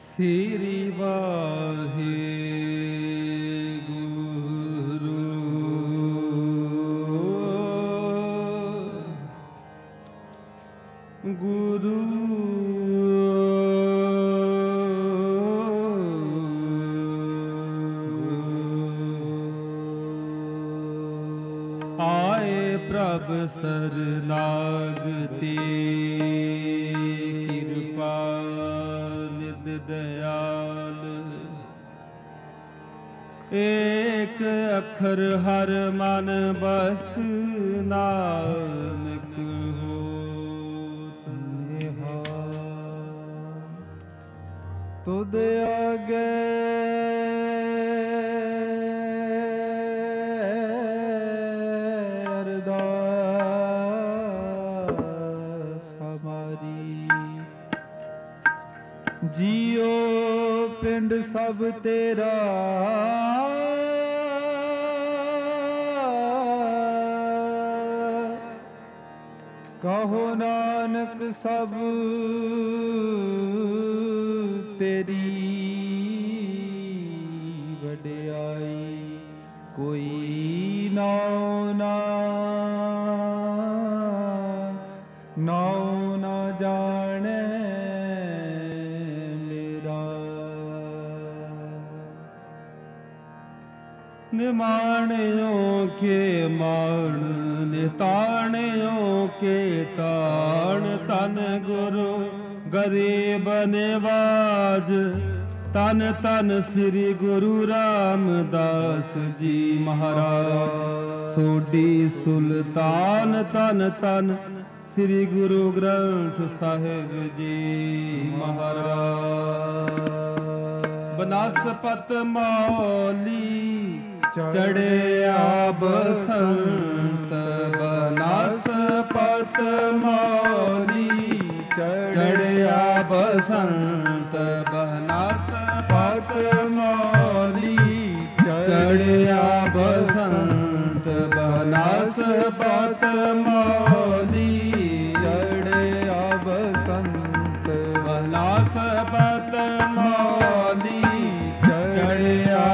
ਸ੍ਰੀ ਵਾਹਿਗੁਰੂ ਗੁਰੂ ਆਏ ਪ੍ਰਭ ਸਰਨਾਗਤੀ ਕਿਰਪਾ ਨਿਧ ਦਇਆਲ ਏਕ ਅੱਖਰ ਹਰ ਮਨ ਬਸਤ ਨਾਨਕ ਹੋਤ ਨਿਹਾਲ। ਤੁਧ ਆਗੇ ਜੀਓ ਪਿੰਡ ਸਭ ਤੇਰਾ ਕਹੋ ਨਾਨਕ ਸਭ ਤੇਰੀ ਵਡਿਆਈ ਕੋਈ ਨਾਉ ਨਾ ਨਾਉ ਨਾ ਜਾਣੈ ਨਿਮਾਣਿਓ ਕੇ ਮਾਣ ਨਿਤਾਣਿਓ ਕੇ ਤਾਣ ਤਨ ਗੁਰੂ ਗਰੀਬ ਨਿਵਾਜ ਤਨ ਤਨ ਸ੍ਰੀ ਗੁਰੂ ਰਾਮਦਾਸ ਜੀ ਮਹਾਰਾਜ ਸੋਢੀ ਸੁਲਤਾਨ ਤਨ ਤਨ ਸ੍ਰੀ ਗੁਰੂ ਗ੍ਰੰਥ ਸਾਹਿਬ ਜੀ ਮਹਾਰਾਜ। ਬਨਸਪਤ ਮੌਲੀ ਚੜਿਆ ਬਸੰਤ ਬਨਸਪਤ ਮੌਲੀ ਚੜਿਆ ਬਸੰਤ ਬਨਸਪਤ ਮੌਲੀ ਚੜਿਆ ਬਸੰਤ ਬਨਸਪਤ ਮੌਲੀ ਚੜਿਆ ਬਸੰਤ ਬਨਸਪਤ ਮੌਲੀ ਚੜਿਆ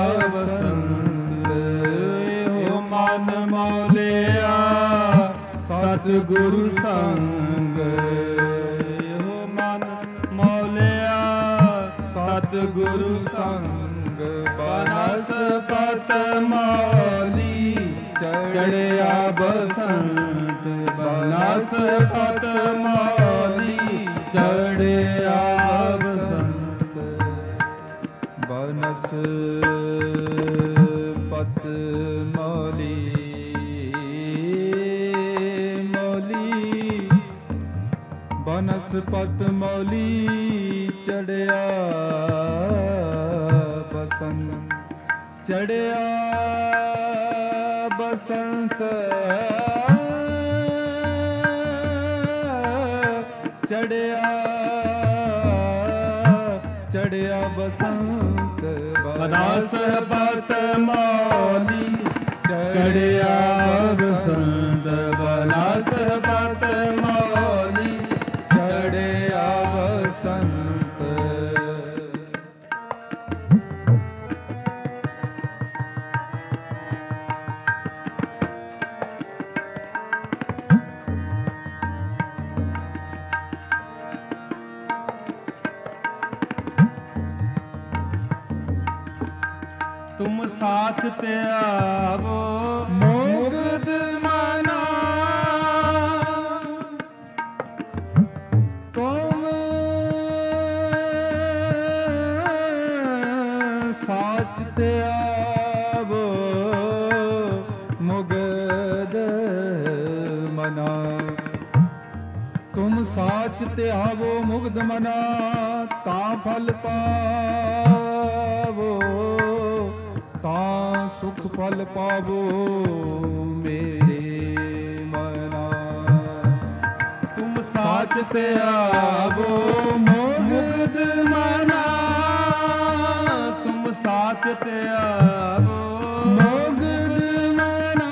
ਮਨ ਮੌਲਿਆ ਸਤਿਗੁਰੂ ਸੰਗ ਇਹੋ ਮਨ ਮੌਲਿਆ ਸਤਿਗੁਰੂ ਸੰਗ ਬਨਸਪਤ ਮੌਲੀ ਚੜਿਆ ਬਸੰਤ ਬਨਸਪਤ ਮੌਲੀ ਚੜਿਆ ਬਸੰਤ ਬਨਸਪਤ ਮੌਲੀ ਬਨਸਪਤ ਮੌਲੀ ਚੜਿਆ ਬਸੰਤ ਚੜਿਆ ਬਸੰਤ ਚੜਿਆ ਚੜਿਆ ਬਸੰਤ ਬਨਸਪਤ ਮੌਲੀ ਚੜਿਆ ਬਸੰਤ ਬਨਸਪਤ ਮੌਲੀ ਚੜਿਆ ਬਸੰਤ। ਤੁਮ ਸਾਚ ਤੇ ਆਵੋ ਮੁਕਤ ਮਨਾ ਤੁਮ ਸਾਚ ਤੇ ਆਵੋ ਮੁਕਤ ਮਨਾ ਤੁਮ ਸਾਚ ਤੇ ਆਵੋ ਮੁਕਤ ਮਨਾ ਤਾਂ ਫਲ ਪਾਵੋ ਤਾਂ ਸੁਖ ਫਲ ਪਾਵੋ ਮੇਰੇ ਮਨਾ। ਤੁਮ ਸਾਚ ਤੇ ਆਵੋ ਮੁਕਤ ਮਨਾ ਤੁਮ ਸਾਚ ਤੇ ਆਵੋ ਮੁਕਤ ਮਨਾ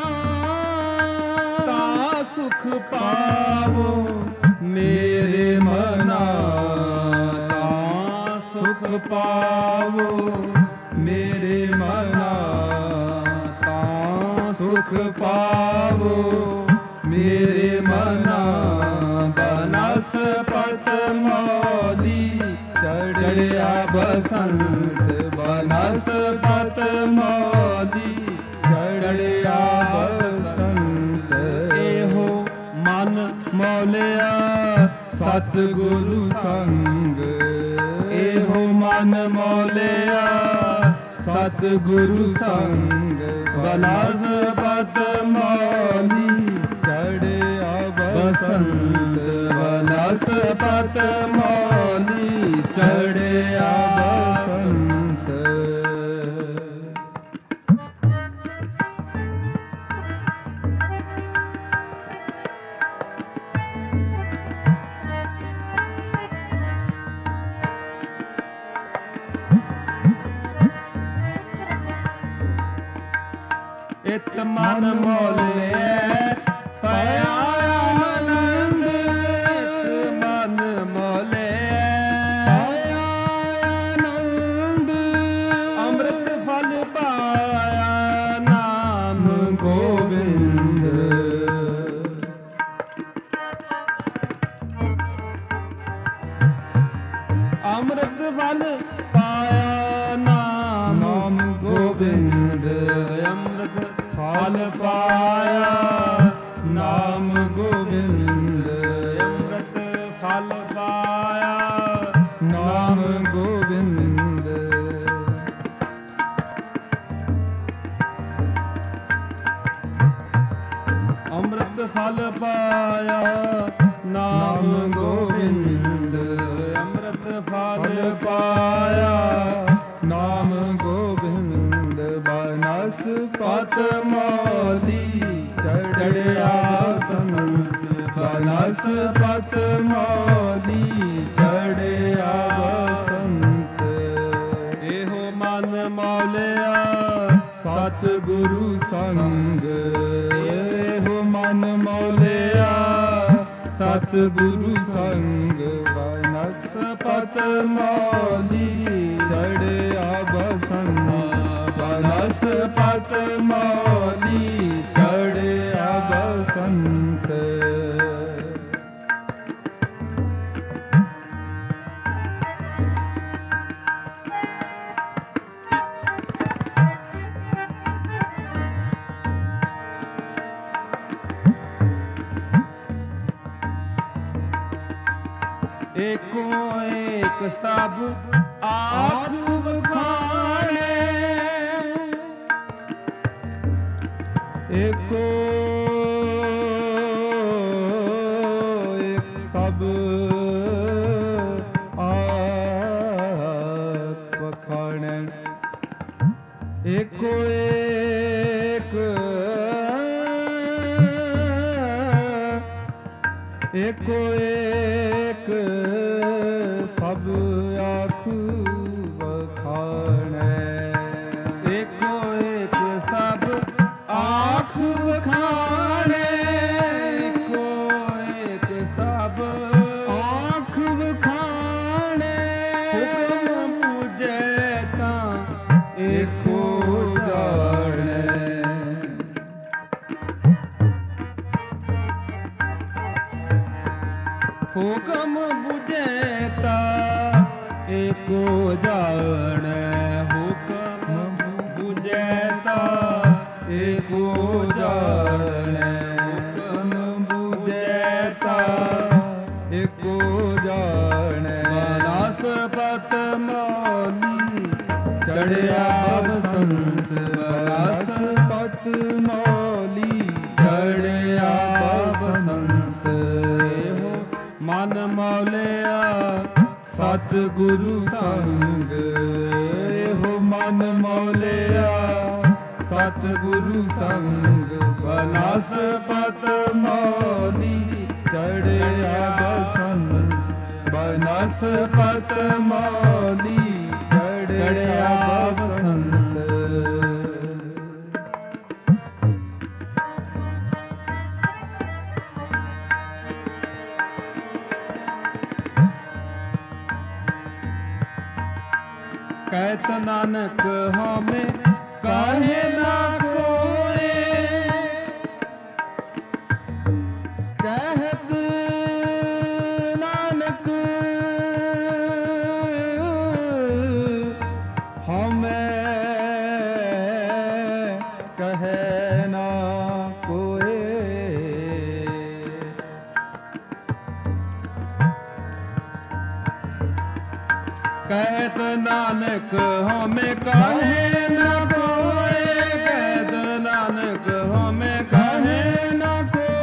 ਤਾਂ ਸੁਖ ਪਾਵੋ ਮੇਰੇ ਮਨਾ ਤਾਂ ਸੁਖ ਪਾਵੋ ਮੇਰੇ ਮਨਾ, ਤਾਂ ਸੁਖ ਪਾਵੋ ਮੇਰੇ ਮਨਾ। ਬਨਸਪਤ ਮੌਲੀ ਚੜਿਆ ਬਸੰਤ, ਬਨਸਪਤ ਮੌਲੀ ਚੜਿਆ ਬਸੰਤ। ਇਹੋ ਮਨ ਮੌਲਿਆ ਸਤਿਗੁਰੂ ਸੰਗ, ਇਹੋ ਮਨ ਮੌਲਿਆ ਸਤਿਗੁਰੂ ਸੰਗ। ਬਨਸਪਤ ਮੌਲੀ ਚੜਿਆ ਬਸੰਤ, ਬਨਸਪਤ ਮੌਲੀ ਚੜਿਆ ਬਸੰਤ। ਇਤ ਮਨ ਮੌਲਿਐ ਪਾਇਆ ਆਨੰਦ, ਇਤ ਮਨ ਮੌਲਿਐ ਪਾਇਆ ਆਨੰਦ। ਅੰਮ੍ਰਿਤ ਫਲ ਪਾਇਆ ਨਾਮ ਗੋਬਿੰਦ, ਅੰਮ੍ਰਿਤ ਫਲ ਪਾਇਆ ਨਾਮ ਗੋਬਿੰਦ। ਅੰਮ੍ਰਿਤ ਫਲ ਪਾਇਆ ਨਾਮ ਗੋਬਿੰਦ, ਅੰਮ੍ਰਿਤ ਫਲ ਪਾਇਆ ਨਾਮ ਗੋਬਿੰਦ। ਅੰਮ੍ਰਿਤ ਫਲ ਪਾਇਆ ਨਾਮ ਗੋਬਿੰਦ, ਅੰਮ੍ਰਿਤ ਫਲ ਪਾਇਆ ਨਾਮ ਗੋਬਿੰਦ। ਬਨਸਪਤ ਮੌਲੀ ਚੜਿਆ ਬਸੰਤ, ਬਨਸਪਤ ਮੌਲੀ ਚੜਿਆ ਬਸੰਤ। ਇਹੋ ਮਨ ਮੌਲਿਆ ਸਤਿਗੁਰੂ ਸੰਗ, ਇਹੋ ਮਨ ਮੌਲਿਆ ਸਤਿਗੁਰੂ ਸੰਗ। ਬਨਸਪਤ ਮੌਲੀ ਚੜਿਆ ਬਸੰਤ, ਬਨਸਪਤ ਮੌਲੀ ਚੜਿਆ ਬਸੰਤ। ਏਕੋ ਏਕ ਸਭ ਆਖ ਵਖਾਣੇ, ਏਕੋ ਏਕ ਸਭ ਆਖ ਵਖਾਣੇ। ਏਕੋ ਏਕ, ਏਕੋ ਏਕ ਸਭ ਆਖ ਵਖਾਣੇ। ਏਕੋ ਏਕ ਸਭ ਆਖ ਵਖਾਣੇ, ਏਕੋ ਏਕ ਸਭ ਆਖ ਵਖਾਣੇ। ਹੁਕਮ ਬੁਝੈ ਤਾਂ ਏਕੋ ਜਾਣੈ, ਹੁਕਮ ਬੁਝੈ ਤਾ ਏਕੋ ਜਾਣੈ, ਹੁਕਮ ਬੁਝੈ ਤਾ ਏਕੋ ਜਾਣੈ, ਹੁਕਮ ਬੁਝੈ ਤਾ ਏਕੋ ਜਾਣੈ। ਬਨਸਪਤ ਮੌਲੀ ਚੜਿਆ ਬਸੰਤ, ਬਨਸਪਤ ਮੌਲੀ ਚੜਿਆ ਬਸੰਤ। ਇਹੋ ਮਨ ਮੌਲਿਆ ਸਤਿਗੁਰੂ ਸੰਗ, ਇਹੋ ਮਨ ਮੌਲਿਆ ਸਤਿਗੁਰੂ ਸੰਗ। ਬਨਸਪਤ ਮੌਲੀ ਚੜਿਆ ਬਸੰਤ, ਬਨਸਪਤ ਮੌਲੀ ਚੜਿਆ ਬਸੰਤ। ਕਹਿਤ ਨਾਨਕ ਹਉਮੈ ਕਾਹੇ ਨਾ ਕੋਏ। ਕਹਿਤ ਨਾਨਕ ਹਉਮੈ ਕਹੈ ਨਾ ਕੋਏ। ਕਹਿਤ ਨਾਨਕ ਹਉਮੈ ਕਾਹੇ ਨਾ ਕੋਏ। ਕਹਿਤ ਨਾਨਕ ਹਉਮੈ ਕਾਹੇ ਨਾ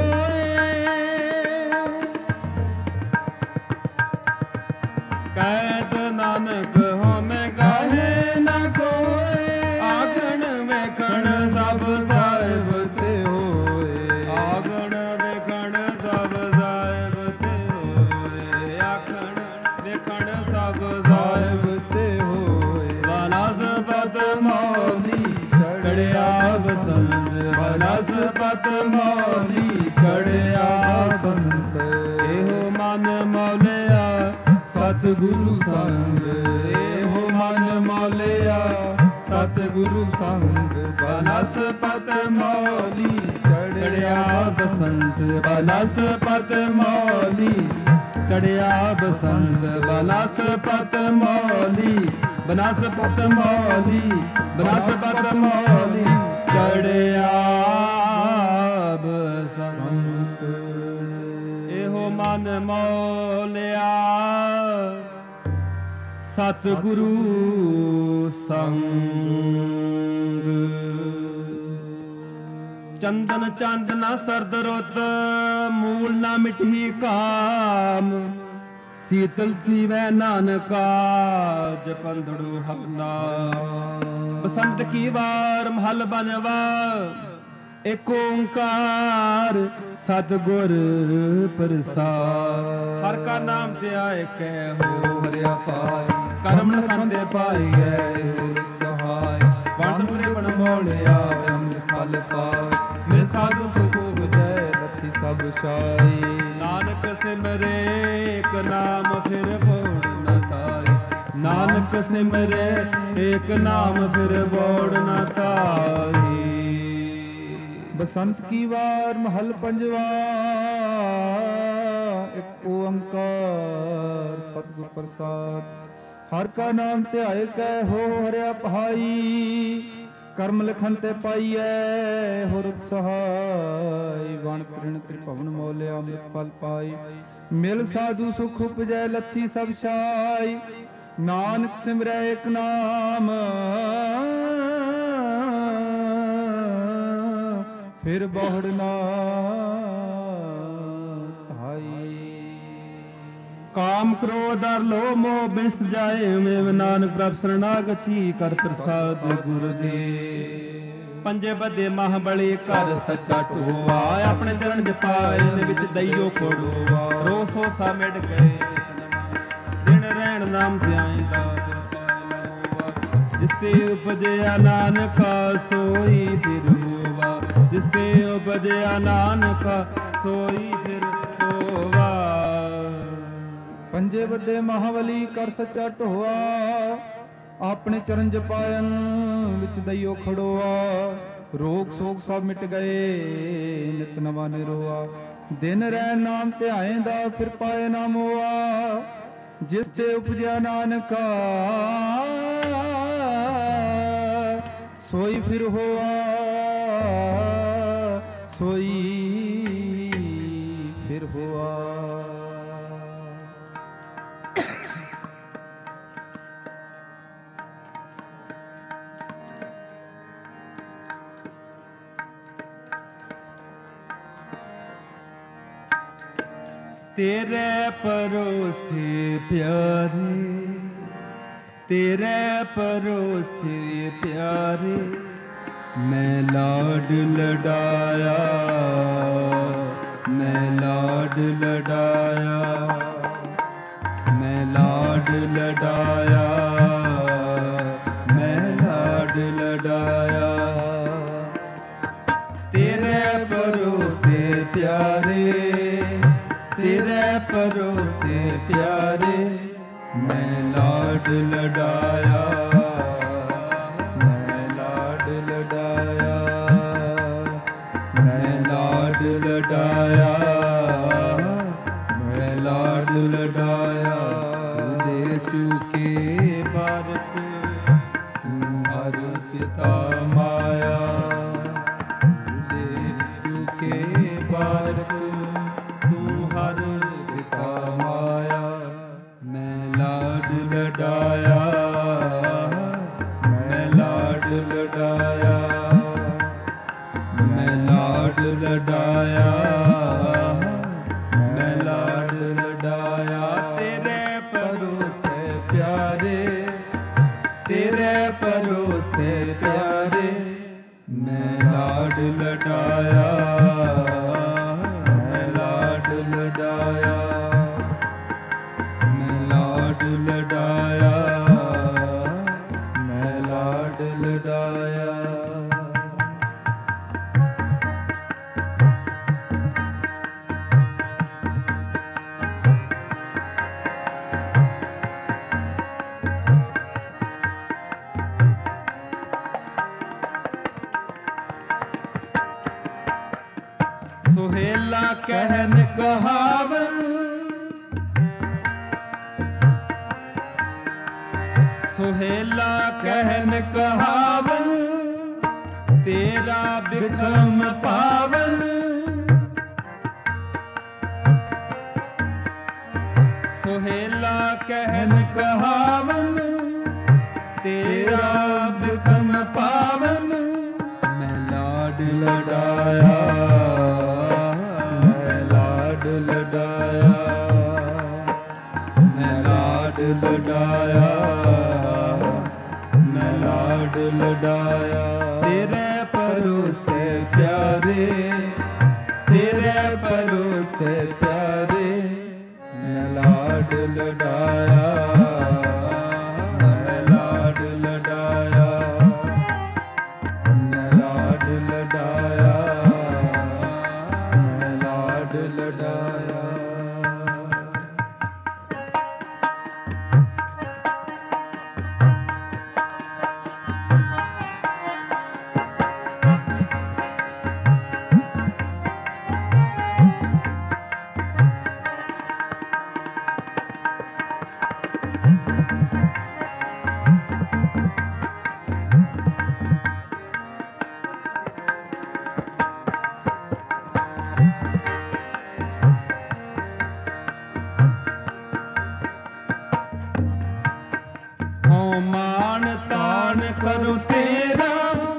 ਕਹਿਤ ਨਾਨਕ ਹਉਮੈ ਕਾਹੇ ਨਾ ਕੋਏ। ਆਗਣ ਵੇਖਣ ਸਭ ਸਾਹਿਬ ਤੇ ਹੋਏ। ਆਗਣ ਵੇਖਣ ਸਭ ਸਾਹਿਬ ਤੇ ਹੋਏ। ਆਖਣ ਵੇਖਣ ਸਭ ਸਾਹਿਬ ਤੇ ਹੋਏ। ਬਨਸਪਤ ਮੌਲੀ ਚੜਿਆ ਬਸੰਤ। ਬਨਸਪਤ ਮੌਲੀ ਚੜਿਆ ਬਸੰਤ। ਇਹੋ ਮਨ ਮੌਲਿਆ ਸਤਿਗੁਰੂ ਸੰਗ। ਇਹੋ ਮਨ ਮੌਲਿਆ ਸਤਿਗੁਰੂ ਸੰਗ। ਬਨਸਪਤ ਮੌਲੀ ਚੜਿਆ ਬਸੰਤ। ਬਨਸਪਤ ਮੌਲੀ ਚੜਿਆ ਬਸੰਤ। ਬਨਸਪਤ ਮੌਲੀ ਬਨਸਪਤ ਮੌਲੀ ਬਨਸਪਤ ਮੌਲੀ ਚੜਿਆ ਬਸੰਤ। ਇਹੋ ਮਨ ਮੌਲਿਆ ਸਤਿਗੁਰੂ ਸੰਗ। ਚੰਦਨ ਚੰਦ ਨਾ ਸਰਦ ਰੁੱਤ ਮੂਲ ਨਾ ਮਿਟੀ ਕਾਮ। ਸੀਤਲ ਥੀਵੈ ਨਾਨਕਾ ਜਪੰਦੜੂ ਹਵਨਾ। ਬਸੰਤ ਕੀ ਵਾਰ ਮਹਲ ਬਨਵਾ ਏਕ ਓੰਕਾਰ ਸਤਿਗੁਰ ਪ੍ਰਸਾਦ। ਹਰ ਕਾ ਨਾਮ ਧਿਆਏ ਕੈ ਹੋ ਹਰਿਆ ਪਾਈ। ਕਰਮ ਲਖੰਦੇ ਪਾਈਐ ਸਹਾਇ। ਵੰਡ ਪੁਰੇ ਬਣ ਮੋਲਿਆ ਅੰਮ੍ਰਿਤ ਫਲ ਪਾਇ। ਮਿਲ ਸਾਧੂ ਸੁਖ ਉਪਜੈ ਲੱਥੀ ਸਭ ਛਾਈ। ਨਾਨਕ ਸਿਮਰੇ ਏਕ ਨਾਮ ਫਿਰ ਬੋੜ ਨ ਤਾਈ। ਨਾਨਕ ਸਿਮਰੇ ਏਕ ਨਾਮ ਫਿਰ ਬੋੜ ਨ ਤਾਈ। ਬਸੰਤ ਕੀ ਵਾਰ ਮਹਲ ਪੰਜਵਾ ਇੱਕ ਓੰਕਾਰ ਸਤਿਗੁਰ ਪ੍ਰਸਾਦ। ਹਰ ਕਾ ਨਾਮ ਧਿਆਏ ਕੈ ਹੋ ਹਰਿਆ ਪਹਾਈ। ਕਰਮ ਲਖਨ ਤੇ ਪਾਈਐ ਹੋਰ ਸਹਾਈ। ਵਣ ਪ੍ਰਿਣ ਤ੍ਰਿਭਵਨ ਮੋਲਿਆ ਅੰਮ੍ਰਿਤ ਫਲ ਪਾਈ। ਮਿਲ ਸਾਧੂ ਸੁਖ ਉਪਜੈ ਲੱਥੀ ਸਭ ਛਾਈ। ਨਾਨਕ ਸਿਮਰੈ ਏਕ ਨਾਮ ਫਿਰ ਬਹੁੜ ਨਾ ਧਾਈ। ਕਾਮ ਕ੍ਰੋਧ ਅਰ ਲੋਭ ਮੋਹ ਬਿਸ ਜਾਏ। ਮੇਵ ਨਾਨਕ ਪ੍ਰਭ ਸਰਣਾਗਤੀ ਕਰ ਪ੍ਰਸਾਦ ਗੁਰ ਦੇ। ਪੰਜੇ ਬੱਦੇ ਮਹ ਬਲੀ ਕਰ ਸੱਚਾ ਢੋਆ। ਆਪਣੇ ਚਰਨ ਜਪਾਏ ਦੇ ਵਿੱਚ ਦਈਓ ਖੋੜੋਆ। ਰੋ ਸੋ ਸਾ ਮਿਟ ਗਏ ਦਿਨ ਰਹਿਣ ਨਾਮ ਧਿਆਇਦਾ। ਜਿਸ ਤੇ ਉਪਜਿਆ ਨਾਨਕਾ ਸੋਈ ਫਿਰ ਹੋਵਾ। ਜਿਸ ਤੇ ਉਪਜਿਆ ਨਾਨਕਾ ਸੋਈ ਫਿਰ ਹੋਵਾ। ਪੰਜੇ ਬੱਦੇ ਮਹਾਬਲੀ ਕਰ ਸੱਚਾ ਢੋਆ। ਆਪਣੇ ਚਰਨ ਜਪਾਇਨ ਵਿੱਚ ਦਈਓ ਖੜੋਆ। ਰੋਗ ਸੋਗ ਸਭ ਮਿਟ ਗਏ ਨਿਤ ਨਵਾ ਨਿਰੋਆ। ਦਿਨ ਰਹਿ ਨਾਮ ਧਿਆਏਂਦਾ ਫਿਰ ਪਾਏ ਨਾ ਮੋਆ। ਜਿਸ ਤੇ ਉਪਜਿਆ ਨਾਨਕਾ ਸੋਈ ਫਿਰ ਹੋਆ। ਸੋਈ ਫਿਰ ਹੋਆ। तेरे परोसे प्यारे, तेरे परोसे प्यारे, मैं लाड लडाया, मैं लाड लडाया, मैं लाड लडाया, मैं लाड लडाया। तेरे परोसे प्यारे, तेरे परोसे प्यारे, मैं लाड लडाया। ਚੁਕੇ ਬਾਰਕ ਤੂੰ ਹਰ ਪਿਤਾ ਮਾਇਆ। ਲੈ ਚੁਕੇ ਬਾਰਕ ਤੂੰ ਹਰ ਪਿਤਾ ਮਾਇਆ। ਮੈਂ ਲਾਡ ਲਡਾਇਆ, ਮੈਂ ਲਾਡ ਲਡਾਇਆ, ਮੈਂ ਲਾਡ ਲਡਾਇਆ, ਮੈਂ ਲਾਡ ਲਡਾਇਆ। ਤੇਰੇ ਭਰੋਸੇ ਪਿਆਰੇ, ਤੇਰੇ ਭਰੋਸੇ ਪਿਆਰੇ, ਮੈਂ ਲਾਡ ਲਡਾਇਆ, ਮੈਂ ਲਾਡ ਲਡਾਇਆ, ਮੈਂ ਲਾਡ ਲਡਾਇਆ, ਮੈਂ ਲਾਡ ਲਡਾਇਆ। ਸੁਹੇਲਾ ਕਹਿਨ ਕਹਾਵਨ, ਸੁਹੇਲਾ ਕਹਿਨ ਕਹਾਵਨ, ਤੇਰਾ ਬਿਖਮ ਪਾਵਨ। ਸੁਹੇਲਾ ਕਹਿਨ ਕਹਾਵਨ, ਤੇਰਾ ਬਿਖਮ ਪਾਵਨ। ਮੈਂ ਲਾਡ ਲਡਾਇਆ, ਮੈਂ ਲਾਡ ਲਡਾਇਆ, ਮੈਂ ਲਾਡ ਲਡਾਇਆ, ਮੈਂ ਲਾਡ ਲਡਾਇਆ। ਤੇਰੇ ਭਰੋਸੇ ਪਿਆਰੇ, ਤੇਰੇ ਭਰੋਸੇ ਪਿਆਰੇ, ਮੈਂ ਲਾਡ ਲਡਾਇਆ, ਮੈਂ ਲਾਡ ਲਡਾਇਆ, ਮੈਂ ਲਾਡ ਲਡਾਇਆ, ਮੈਂ ਲਾਡ ਲਡਾਇਆ। ਮਾਨ ਤਾਨ ਕਰੋ ਤੇਰਾ,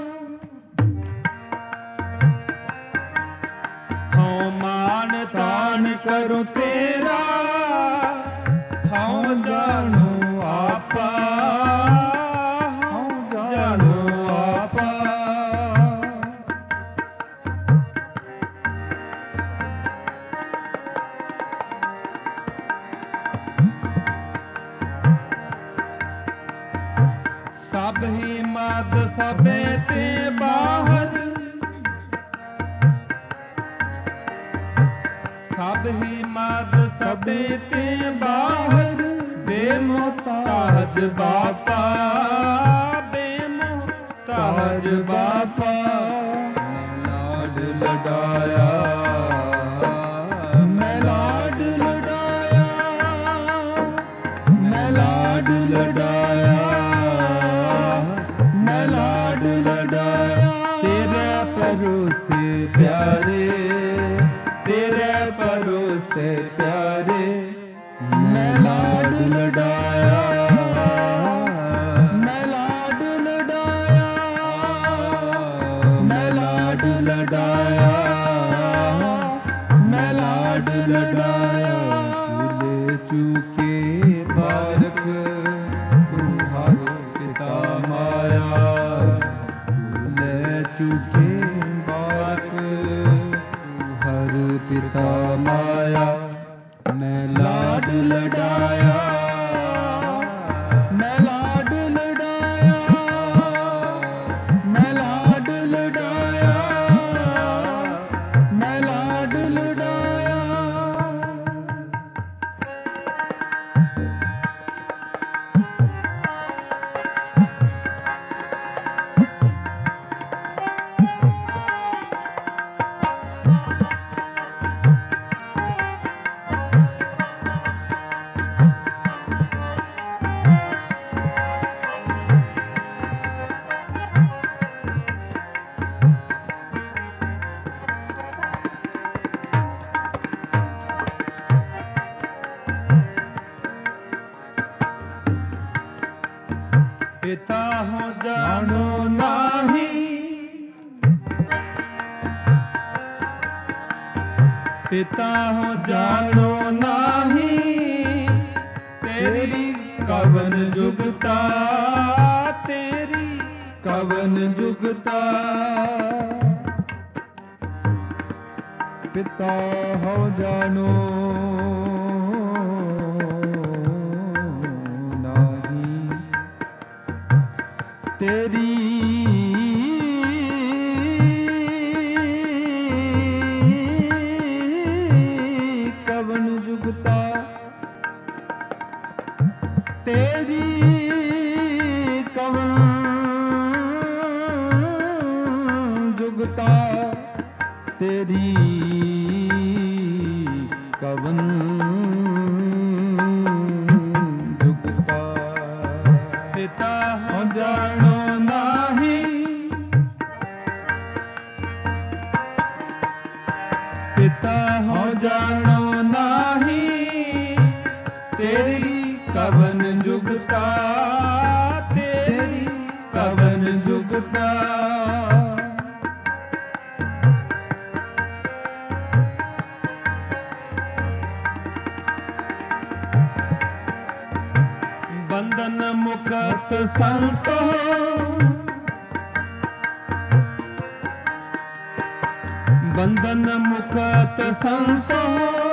ਹਉ ਮਾਨ ਤਾਨ ਕਰੋ ਤੇਰਾ, ਹਉ ਜਾਣੋ ਆਪਾ, ਹਉ ਜਾਣੋ ਆਪਾ। ਸਭ ਹੀ ਮਦ ਸਭੇ ਤੇ ਬਾਹਰ, ਸਭ ਹੀ ਮਦ ਸਭੇ ਤੇ ਬਾਹਰ। ਬੇਮੁਹਤਾਜ ਬਾਪਾ, ਬੇਮੁਹਤਾਜ ਬਾਪਾ। ਮੈਂ ਲਾਡ ਲਡਾਇਆ, ਮੈਂ ਲਾਡ ਲਡਾਇਆ, ਮੈਂ ਲਾਡ ਲਡਾਇਆ, ਮੈਂ ਲਾਡ ਲਡਾਇਆ। ਤੇਰੇ ਭਰੋਸੇ ਪਿਆਰੇ, ਤੇਰੇ ਭਰੋਸੇ ਪਿਆਰੇ, ਮੈਂ ਲਾਡ ਲਡਾਇਆ, ਮੈਂ ਲਾਡ ਲਡਾਇਆ, ਮੈਂ ਲਾਡ ਲਡਾਇਆ, ਮੈਂ ਲਾਡ ਲਡਾਇਆ। ਭੁੱਲੇ ਚੁਕੇ ਬਾਰਕ ਤੂੰ ਹਰ ਪਿਤਾ ਮਾਇਆ। ਭੁੱਲੇ ਚੁਕੇ ਬਾਰਕ ਤੂੰ ਹਰ ਪਿਤਾ ਮਾਇਆ। ਮੈਂ ਲਾਡ ਲਡਾਇਆ, ਮੈਂ ਲਾਡ ਲਡਾਇਆ, ਮੈਂ ਲਾਡ ਲਡਾਇਆ, ਮੈਂ ਲਾਡ ਲਡਾਇਆ। ਪਿਤਾ ਹੋ ਜਾਣੋ ਨਾਹੀ, ਪਿਤਾ ਹੋ ਜਾਣੋ ਨਾਹੀ, ਤੇਰੀ ਕਵਨ ਜੁਗਤਾ, ਤੇਰੀ ਕਵਨ ਜੁਗਤਾ। ਪਿਤਾ ਹੋ ਜਾਣੋ ਨਾਹੀ, ਤੇਰੀ ਕਵਨ ਜੁਗਤਾ, ਤੇਰੀ ਕਵਨ ਜੁਗਤਾ, ਤੇਰੀ ਕਵਨ ਜੁਗਤਾ। ਪਿਤਾ ਹੋ ਜਾਣੋ ਨਾਹੀ, ਪਿਤਾ ਹੋ ਜਾਣੋ ਨਾਹੀ, ਤੇਰੀ ਕਵਨ ਜੁਗਤਾ, ਤੇਰੀ ਕਵਨ ਜੁਗਤਾ। ਬੰਧਨ ਮੁਕਤ ਸੰਤੋ, ਬੰਧਨ ਮੁਕਤ ਸੰਤੋ,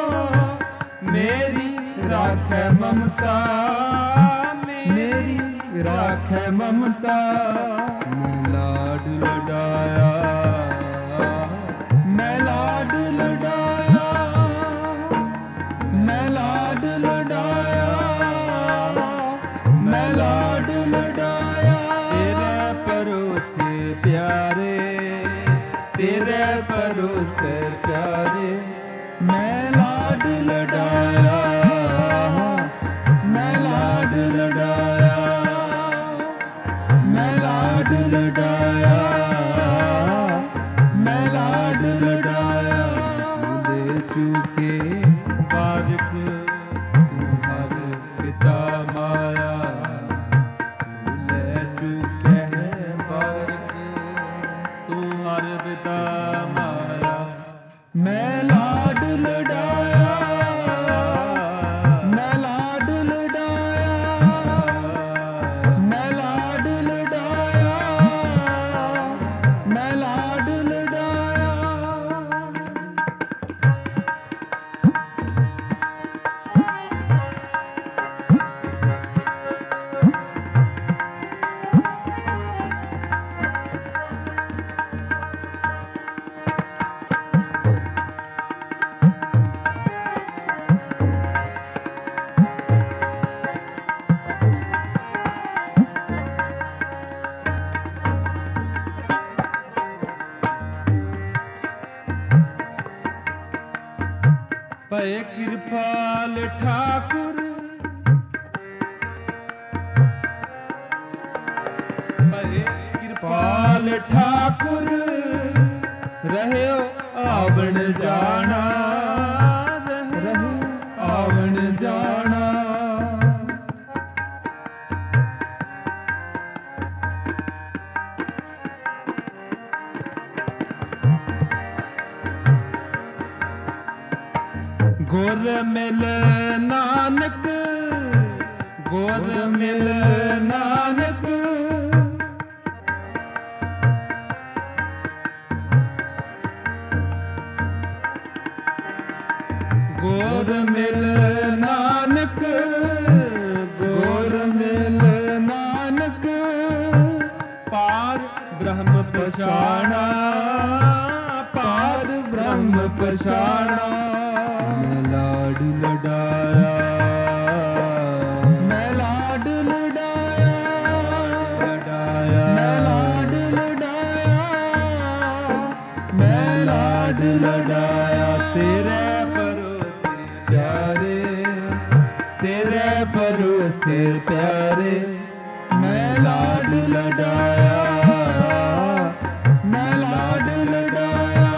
ਮੇਰੀ ਰਾਖੈ ਮਮਤਾ, ਮੇਰੀ ਰਾਖੈ ਮਮਤਾ। ਮੈਂ ਲਾਡ ਲਡਾਇਆ, ਮੈਂ ਲਾਡ ਲਡਾਇਆ, ਮੈਂ ਲਾਡ ਲਡਾਇਆ, ਮੈਂ ਲਾਡ ਲਡਾਇਆ। ਤੇਰੇ ਭਰੋਸੇ ਪਿਆਰੇ, ਤੇਰੇ ਭਰੋਸੇ ਪਿਆਰੇ, ਮੈਂ ਲਾਡ ਲਡਾਇਆ, ਮੈਂ ਲਾਡ ਲਡਾਇਆ, ਮੈਂ ਲਾਡ ਲਡਾਇਆ, ਮੈਂ ਲਾਡ ਲਡਾਇਆ। ਦੇ ਚੁਕੇ ਬਾਰਿਕ, ਤੂੰ ਹਰ ਪਿਤਾ ਮਾਇਆ, ਤੂੰ ਲੈ ਚੁਕੇ ਬਾਰਿਕ, ਤੂੰ ਹਰ ਪਿਤਾ ਮਾਇਆ। ਮੈਂ ਲਾਡ ਲਡਾਇਆ, ਮੈਂ ਲਾਡ ਲਡਾਇਆ, ਮੈਂ ਲਾਡ ਲਡਾਇਆ, ਮੈਂ ਲਾਡ ਲਡਾਇਆ। ਭਏ ਕਿਰਪਾਲ ਠਾਕੁਰ, ਭਏ ਕਿਰਪਾਲ ਠਾਕੁਰ, ਰਹਿਓ ਆਵਣ ਜਾਣਾ, ਰਹਿ ਆਵਣ ਜਾਣਾ। ਗੁਰ ਮਿਲ ਨਾਨਕ, ਗੁਰ ਮਿਲ ਨਾਨਕ, ਗੁਰ ਮਿਲ ਨਾਨਕ, ਗੁਰ ਮਿਲ ਨਾਨਕ, ਪਾਰ ਬ੍ਰਹਮ ਪਛਾਣਾ, ਪਾਰ ਬ੍ਰਹਮ ਪਛਾਣਾ। ਮੈਂ ਲਾਡ ਲਡਾਇਆ, ਮੈਂ ਲਾਡ ਲਡਾਇਆ, ਲਡਾਇਆ, ਮੈਂ ਲਾਡ ਲਡਾਇਆ, ਮੈਂ ਲਾਡ ਲਡਾਇਆ। ਤੇਰੇ ਭਰੋਸੇ ਪਿਆਰੇ, ਤੇਰੇ ਭਰੋਸੇ ਪਿਆਰੇ, ਮੈਂ ਲਾਡ ਲਡਾਇਆ, ਮੈਂ ਲਾਡ ਲਡਾਇਆ,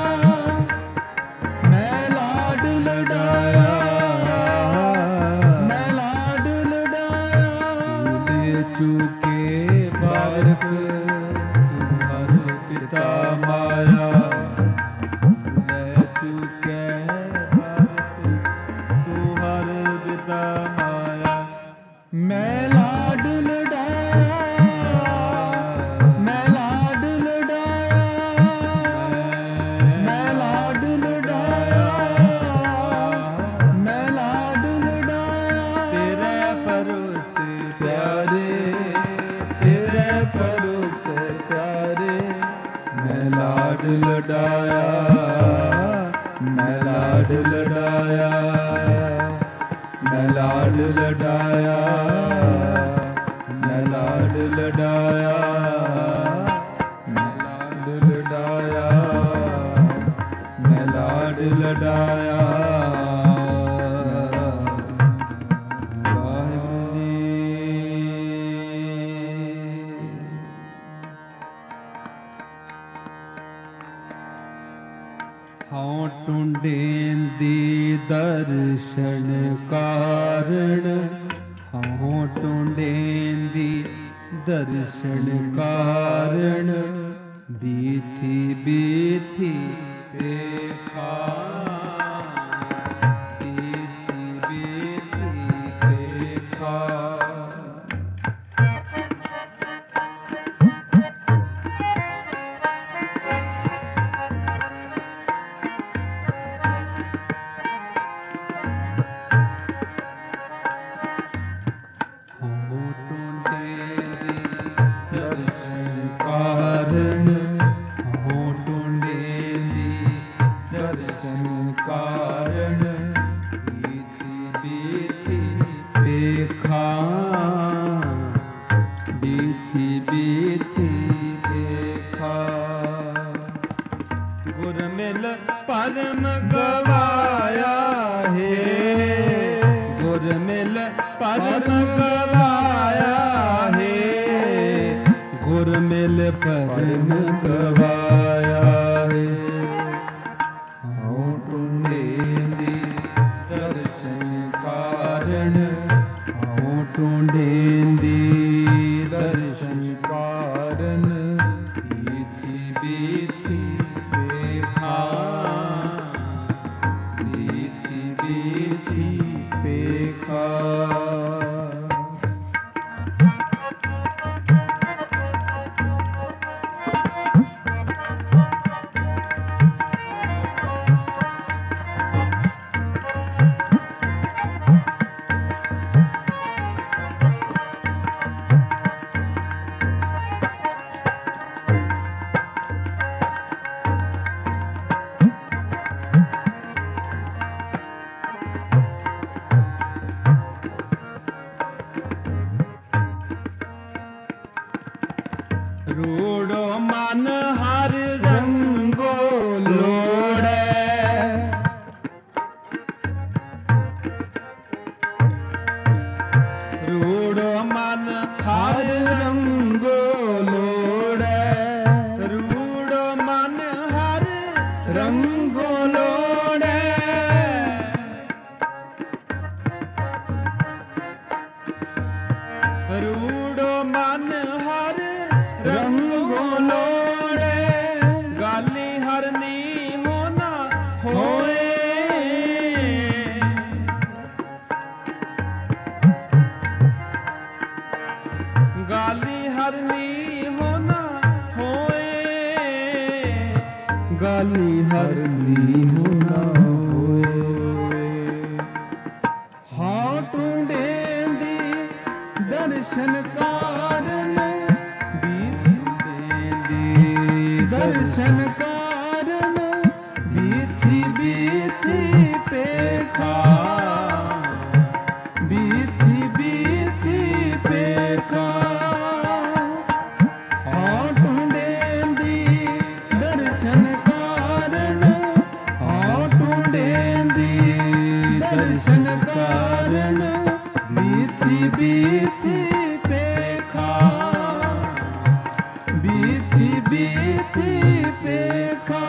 ਮੈਂ ਲਾਡ ਲਡਾਇਆ, ਮੈਂ ਲਾਡ ਲਡਾਇਆ। ਦੇ ਚੁਕੇ ਬਾਰਕ ਹਰ ਪਿਤਾ ਮਾਇਆ ਲੈ ਚੁਕੈ ਬਾਰਕ ਤੂੰ ਹਰ ਪਿਤਾ ਮਾਇਆ। ਮੈਂ ਲਾਡ ਲਡਾਇਆ ਮੈਂ ਲਾਡ ਲਡਾਇਆ ਮੈਂ ਲਾਡ ਲਡਾਇਆ ਮੈਂ ਲਾਡ ਲਡਾਇਆ ਤੇਰੇ ਭਰੋਸੇ ਪਿਆਰੇ ਤੇਰੇ ਭਰੋਸੇ ਪਿਆਰੇ ਮੈਂ ਲਾਡ ਲਡਾਇਆ ਮੈਂ ਲਾਡ ਲਡਾਇਆ ਮੈਂ ਲਾਡ ਲਡਾਇਆ ਮੈਂ ਲਾਡ ਲਡਾਇਆ ਮੈਂ ਲਾਡ ਲਡਾਇਆ ਮੈਂ ਲਾਡ ਲਡਾਇਆ। ਵਾਹਿਗੁਰੂ ਜੀ। ਹਉ ਟੁੰਡੇਂਦੀ ਦਰਸ਼ਨ ਕਾਰਣ ਹਉ ਟੁੰਡੇਂਦੀ ਦਰਸ਼ਨ ਕਾਰਣ ਬੀਥੀ ਬੀਥੀ ਵੇਖਾ ਬੀਥੀ ਬੀਥੀ ਵੇਖਾ। ਹਉ ਟੁੰਡੇਂਦੀ ਦਰਸ਼ਨ ਕਾਰਣ ਹਉ ਟੁੰਡੇਂਦੀ ਦਰਸ਼ਨ ਕਾਰਣ ਬੀਥੀ ਬੀਥੀ ਵੇਖਾ ਬੀਥੀ ਬੀਥੀ ਵੇਖਾ। ਗੁਰ ਮਿਲ ਪਰਮ ਗਵਾਇਆ ਹੈ ਗੁਰ ਮਿਲ ਪਰਮ ਗਵਾਇਆ ਹੈ ਗੁਰ ਮਿਲ ਪਰਮ ਗਵਾਇਆ ਹੈ। ਹਉ ਟੁੰਡੇਂਦੀ ਦਰਸ਼ਨ ਕਾਰਣ ਹਉ ਟੁੰਡੇਂਦੀ ਦਰਸ਼ਨ ਕਾਰਨ ਬੀਥੀ ਬੀਥੀ ਵੇਖਾ ਬੀਥੀ ਬੀਥੀ ਵੇਖਾ। ਰੂੜੋ ਮਨ ਹਰ ਰੰਗੋ ਲੋੜੈ ਰੂੜੋ ਮਨ ਹਰ ਰੰਗੋ ਲੋੜੈ ਰੂੜੋ ਮਨ ਹਰ ਰੰਗੋ ਲੋੜੈ ਰੂੜੋ ਮਨ ਹਰ ਰੰਗੋ ਲੋੜੈ ਗਾਲੀ ਹਰਨੀ ਹੋਣਾ ਹੋਏ ਗਾਲੀ ਹਰਨੀ ਹੋਣਾ ਹੋਏ ਗਾਲੀ ਹਰਨੀ ਹੋਣਾ ਹੋਏ। ਹਾਂ ਟੁੰਡੇਂਦੀ ਦਰਸ਼ਨ ਕਾਰਨ ਦੀ ਦਰਸ਼ਨ ਕਾਰਨ ਬੀਥੀ ਬੀਥੀ ਪੇਖਾ ਬੀਥੀ ਬੀਥੀ ਪੇਖਾ। ਹਾਂ ਟੁੰਡੇਂਦੀ ਦਰਸ਼ਨ ਕਾਰਨ ਹਾਂ ਟੁੰਡੇਂਦੀ ਦਰਸ਼ਨ ਕਾਰਨ ਬੀਥੀ ਬੀਥੀ ਪੇਖਾ ਬੀਥੀ ਬੀਥੀ ਪੇਖਾ।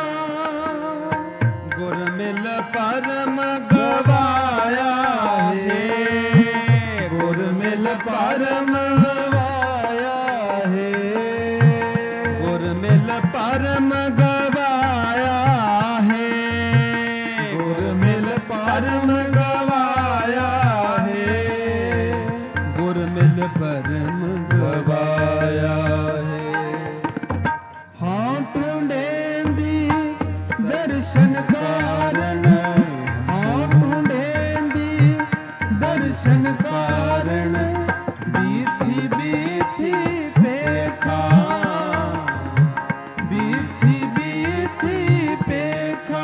ਗੁਰ ਮਿਲ ਪਰਮ ਗਵਾਇਆ ਹੈ ਗੁਰ ਮਿਲ ਪਰਮ ਗਵਾਇਆ ਗਵਾਇਆ ਹੈ। ਹਾਂ ਟੁੰਡੇਂਦੀ ਦਰਸ਼ਨ ਕਾਰਨ, ਹਾਂ ਟੁੰਡੇਂਦੀ ਦਰਸ਼ਨ ਕਾਰਨ, ਬੀਥੀ ਬੀਥੀ ਪੇਖਾ, ਬੀਥੀ ਬੀਥੀ ਪੇਖਾ।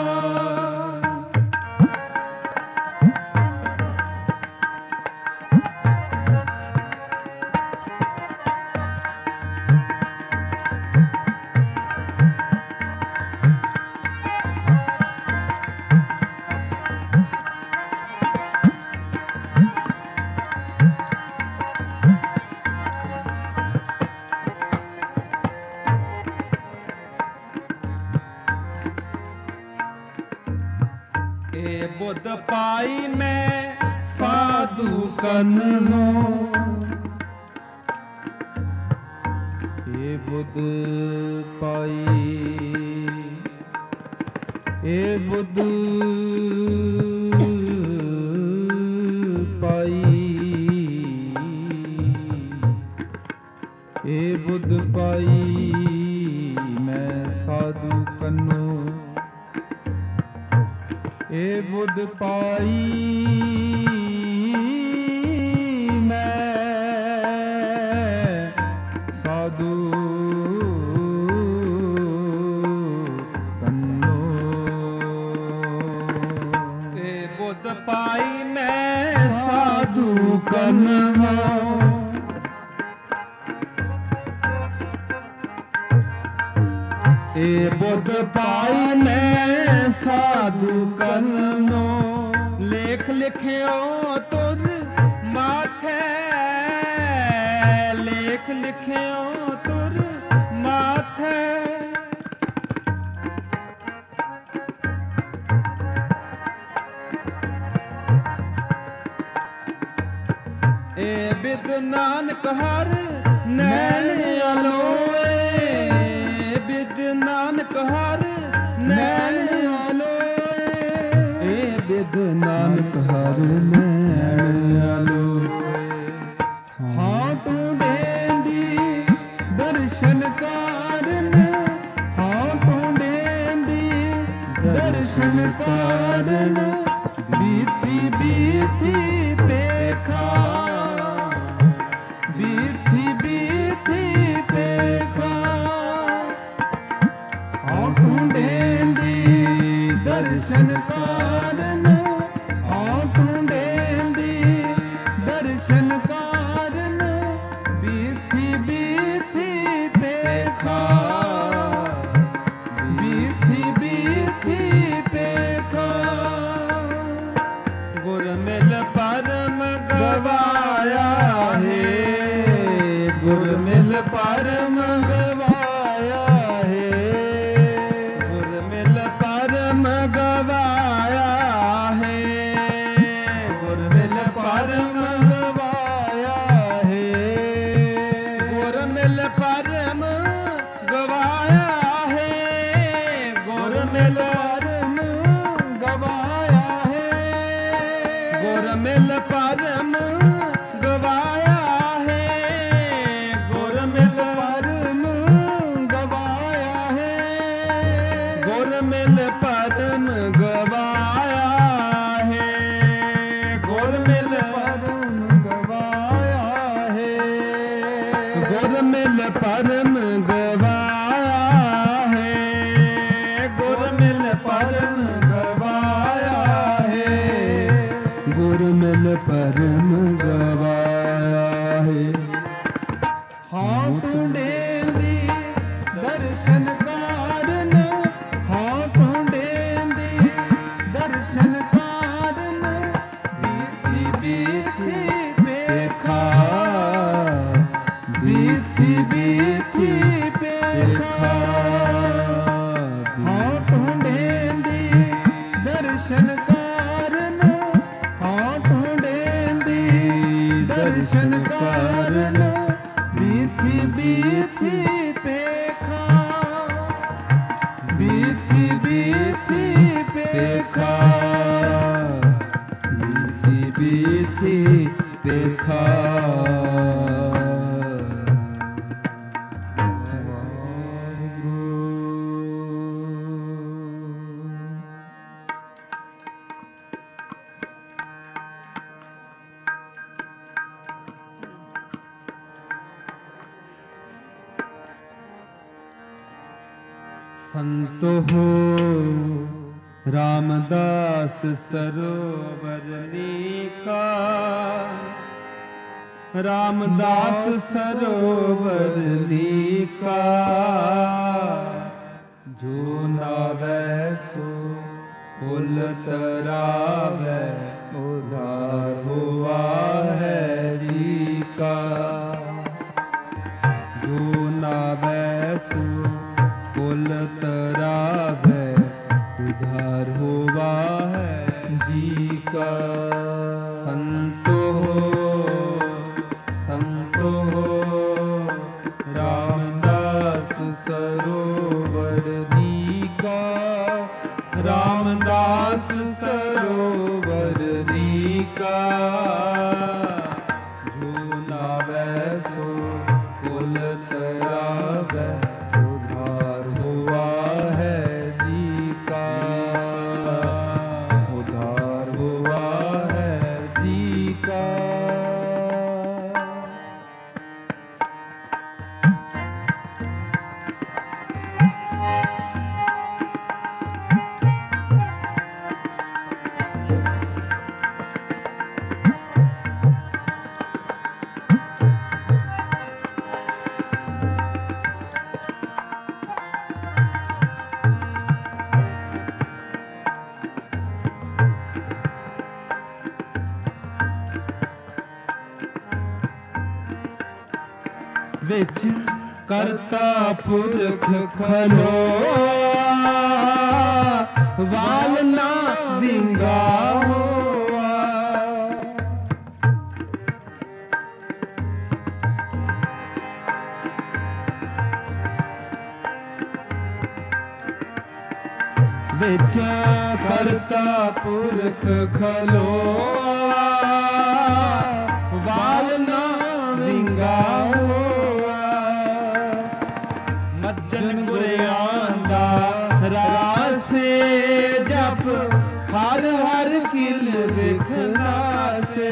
ਏ ਬੁੱਧ ਪਾਈ ਮੈਂ ਸਾਧੂ ਕੰਨੋ, ਏ ਬੁੱਧ ਪਾਈ, ਏ ਬੁੱਧ ਪਾਈ, ਏ ਬੁੱਧ ਪਾਈ ਮੈਂ ਸਾਧੂ ਕੰਨੋ, ਏ ਬੁੱਧ ਪਾਈ ਮੈਂ ਸਾਧੂ ਕੰਨੋ, ਏ ਬੁੱਧ ਪਾਈ ਮੈਂ ਸਾਧੂ ਕੰਨੋ, ਏ ਬੁੱਧ ਪਾਈ ਮੈਂ ਸਾਧੂ ਕੰਨੋ। ਲੇਖ ਲਿਖਿਓ ਤੁਰ ਮਾਥੇ, ਲੇਖ ਲਿਖਿਓ ਤੁਰ ਮਾਥੇ, ਏ ਬਿਦ ਨਾਨਕ ਹਰ ਨੈਣ ਅਲੋਏ, ਬਿਦ ਨਾਨਕ ਹਰ ਨੈਣ ਅਲੋਏ, ਏ ਬਿਦ ਨਾਨਕ ਹਰ ਨੈਣ ਅਲੋਏ। ਹਾਂ ਟੁੰਡੇਂਦੀ ਦਰਸ਼ਨ ਕਾਰਨ, ਹਾਂ ਟੁੰਡੇਂਦੀ ਦਰਸ਼ਨ ਕਾਰਨ, ਬੀਥੀ ਬੀਥੀ ਪੇਖਾ, ਬੀਥੀ ਬੀਥੀ ਪੇਖਾ। ਹਾਂ ਟੁੰਡੇਂਦੀ ਦਰਸ਼ਨ ਕਾਰਨ, ਹਾਂ ਟੁੰਡੇਂਦੀ ਦਰਸ਼ਨ ਕਾਰਨ, ਬੀਥੀ ਬੀਥੀ ਪੇਖਾ, ਬੀਥੀ ਬੀਥੀ ਪੇਖਾ। ਗੁਰ ਮਿਲ ਪਰਮ ਗਵਾਇਆ ਹੈ, ਗੁਰ ਮਿਲ ਪਰਮ ਗਵਾਇਆ ਹੈ, ਗੁਰ ਮਿਲ ਪਰਮ ਗਵਾਇਆ ਹੈ, ਗੁਰ ਮਿਲ ਪਰਮ ਗਵਾਇਆ ਹੈ, ਗੁਰ ਮਿਲ ਪਰਮ ਗਵਾਇਆ ਹੈ, ਗੁਰ ਮਿਲ ਪਰਮ ਗਵਾਇਆ ਹੈ, ਗੁਰ ਮਿਲ ਪਰਮ ਗਵਾਇਆ ਹੈ, ਗੁਰ ਮਿਲ ਪਰਮ ਗਵਾਇਆ ਹੈ, ਗੁਰ ਮਿਲ ਪਰਮ ਗਵਾਇਆ ਹੈ, ਗੁਰ ਮਿਲ ਪਰਮ ਗਵਾਇਆ ਹੈ, ਗੁਰ ਮਿਲ ਪਰਮ ਗਵਾਇਆ ਹੈ, ਗੁਰ ਮਿਲ ਪਰਮ ਗਵਾਇਆ ਹੈ, ਗੁਰ ਮਿਲ ਪਰਮ ਗਵਾਇਆ ਹੈ। ਹਾਂ ਟੁੰਡੇਂਦੀ ਦਰਸ਼ਨ ਕਾਰਨ, ਹਾਂ ਟੁੰਡੇਂਦੀ ਦਰਸ਼ਨ ਕਾਰਨ, ਬੀਥੀ ਬੀਥੀ ਪੇਖਾ, ਬੀਥੀ ਬੀਥੀ ਪੇਖਾ। ਹਾਂ ਟੁੰਡੇਂਦੀ ਦਰਸ਼ਨ ਕਾਰਨ, ਹਾਂ ਟੁੰਡੇਂਦੀ ਦਰਸ਼ਨ ਕਾਰਨ, ਬੀਥੀ संतो हो रामदास सरोवर नीका, रामदास सरोवर नीका। जो नावै सो कुल तरावै, उधार हुआ है जी का। जो नावै सो कुल तरावै, उधार हुआ है जी का। संतो हो रामदास सरोवर नीका, रामदास सरोवर नीका। जो नावै सो कुल तरावै, उधार हुआ है जी का। उधार हुआ है जी का। विच करता पुरख खलोआ, वाल ना विंगा होआ। विच करता पुरख खलोआ, वाल ना विंगा होआ। मज्जन गुरियांदा रासे जप, हर हर किल विखना से।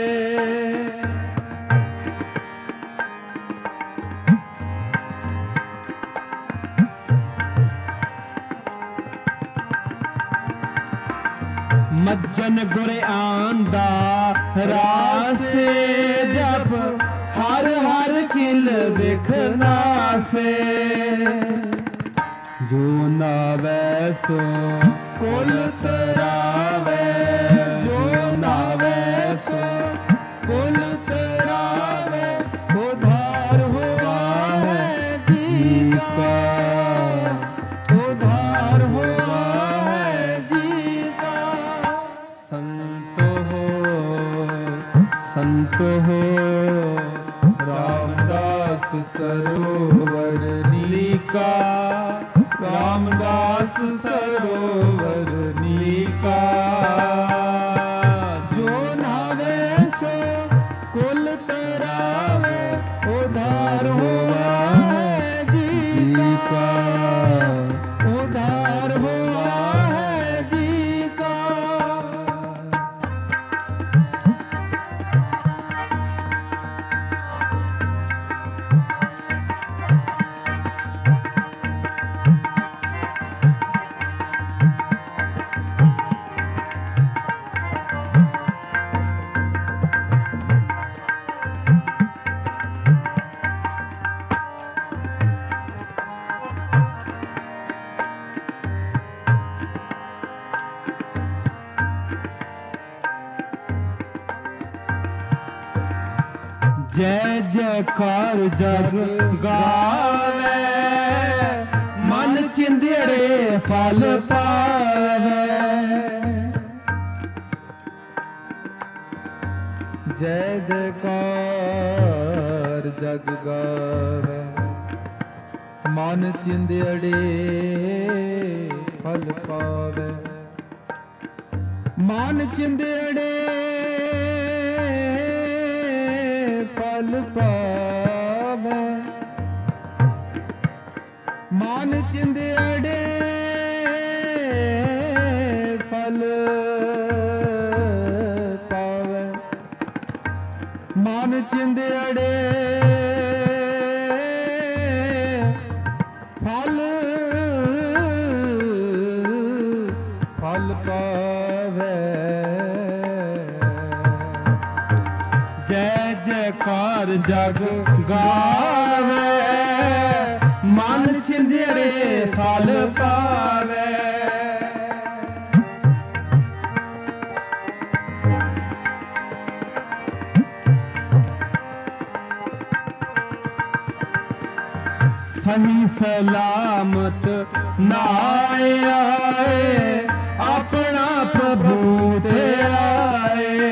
मज्जन गुरियांदा रासे जप, हर हर किल विखना से। जो नावै सो कुल तरावै, जो नावै सो कुल तरावै, उधार हुआ है जी का। उधार हुआ है जी का। संतो हो रामदास सरोवर नीका, रामदास सरोवर नीका। जो नावै सो कुल तरावै, उधार हुआ है जी का। उधार हुआ है जी का। जय जयकार जग गावे, मन चिंदेड़े फल पावे। जय जयकार जग गावे, मन चिंदेड़े फल पावे। मन चिंदेड़े फल पावे, मान चिंदेड़े फल पावे। मान चिंदेड़े फल ਜਗ ਗਾਵੇ, ਮਨ ਛਿੰਦੜੇ ਫਲ ਪਾਵੇ। ਸਹੀ ਸਲਾਮਤ ਨਾਏ ਆਏ, ਆਪਣਾ ਪ੍ਰਭੂ ਤੇ ਆਏ।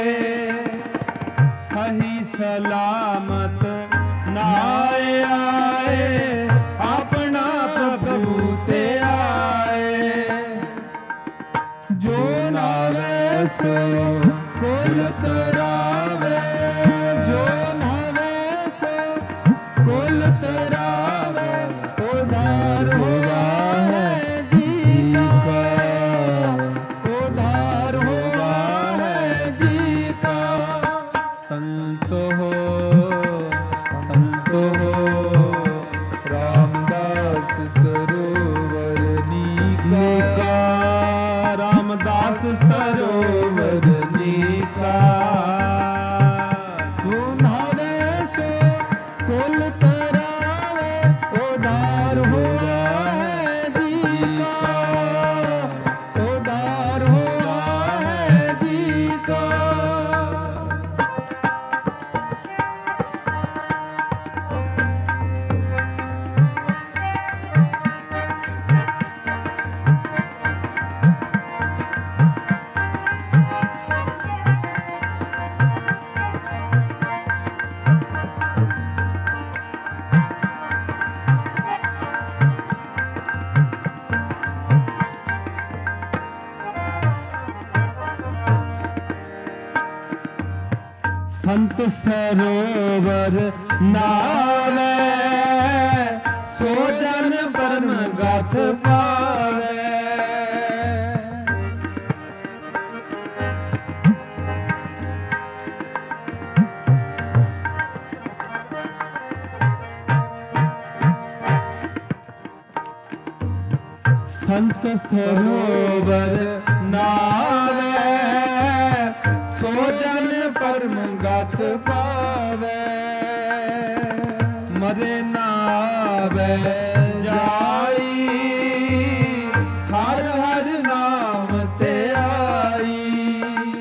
ਸਹੀ ਸਲਾਮਤ ਨਾਏ ਆਏ, ਆਪਣਾ ਪ੍ਰਭੂ ਤੇ ਆਏ। ਜੋ ਨਾਵੇ ਸੋ ਕੁਲ ਤਰਾਵੇ, ਜੋ ਨਾਵੇ ਸੋ ਕੁਲ ਤਰਾਵੇ। ਉਧਾਰ ਹੁਆ ਹੈ ਜੀ ਕਾ, ਉਧਾਰ ਹੁਆ ਹੈ ਜੀ ਕਾ। ਸੰਤੋ ਸੰਤੋ ਰਾਮਦਾਸ ਸਰੋਵਰ ਨੀਕਾ, ਰਾਮਦਾਸ ਸਰੋਵਰ ਨੀਕਾ। ਜੋ ਨਾਵੇ ਸੋ ਕੁਲ ਤਰਾਵੇ, ਉਧਾਰ ਹੁਆ ਹੈ ਜੀ ਕਾ, ਉਧਾਰ ਹੁਆ ਹੈ ਜੀ ਕਾ। ਸੰਤ ਸਰੋਵਰ ਨਾਵੇ, ਸੋ ਜਨ ਪਰਮ ਗਤ ਪਾਵੇ। ਸੰਤ ਸਰੋਵਰ ਨਾਵੇ, ਸੋ ਜਨ ਪਰਮ ਗਤ ਪਾਵੇ। ਮਰੇ ਨਾਵੇ ਜਾਈ, ਹਰ ਹਰ ਨਾਮ ਤੇ ਆਈ।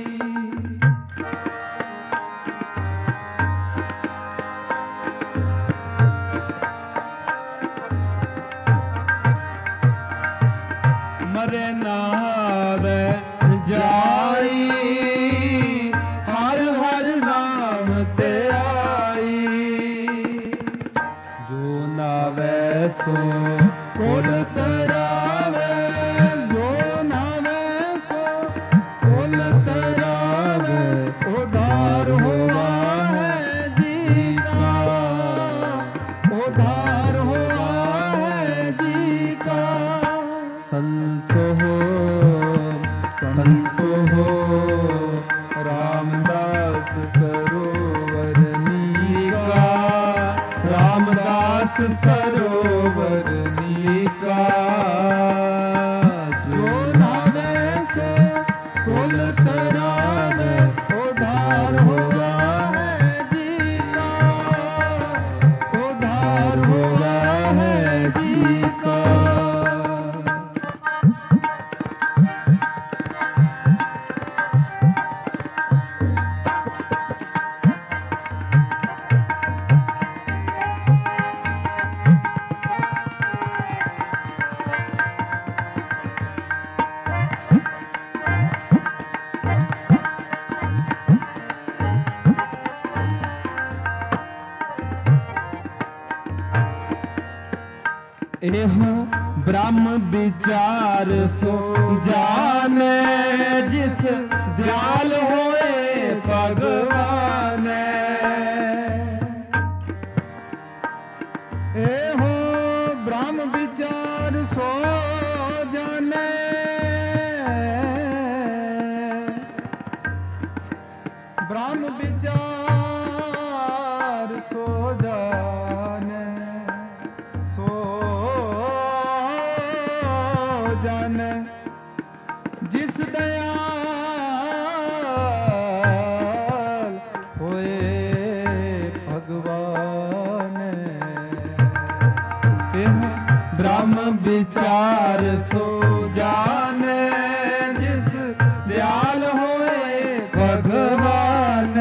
ਮਰੇ ਨਾਵੇ ਜਾਈ, ਹਰ ਹਰ ਨਾਮ ਤੇ ਆਈ। ਜੋ ਨਾਵੇ ਸੋ ਕੁਲ ਤਰਾਵੇ, ਜੋ ਨਾਵੇ ਸੋ ਕੁਲ ਤਰਾਵੇ। ਉਧਾਰ ਹੁਆ ਹੈ ਜੀ ਕਾ, ਉਧਾਰ ਹੁਆ ਹੈ ਜੀ ਕਾ। ਸੰਤੋ ਸੰਤੋ ਰਾਮਦਾਸ ਸਰੋਵਰ ਨੀਕਾ, ਰਾਮਦਾਸ ਸਰੋਵਰ ਨੀਕਾ। ਜੋ ਨਾਵੇ ਸੋ ਕੁਲ ਤਰਾਵੇ, ਉਧਾਰ ਹੁਆ ਹੈ ਜੀ ਕਾ, ਉਧਾਰ ਹੁਆ ਹੈ ਜੀ ਕਾ। ਇਹੋ ਬ੍ਰਹਮ ਵਿਚਾਰ ਸੋ ਜਾਣੇ, ਜਿਸ ਦਿਆਲ ਹੋਏ ਭਗਵਾਨ। ਇਹੋ ਬ੍ਰਹਮ ਵਿਚਾਰ ਸੋ ਜਾਣੇ, ਬ੍ਰਹਮ ਵਿਚਾਰ ਸੋ ਜਾਣੇ, ਸੋ ਜਾਣੇ। ਜਿਸ ਦਇਆਲ ਹੋਏ ਭਗਵਾਨ। ਮਰਮ ਵਿਚਾਰ ਸੋ ਜਾਣੇ, ਜਿਸ ਦਿਆਲ ਹੋਏ ਭਗਵਾਨ।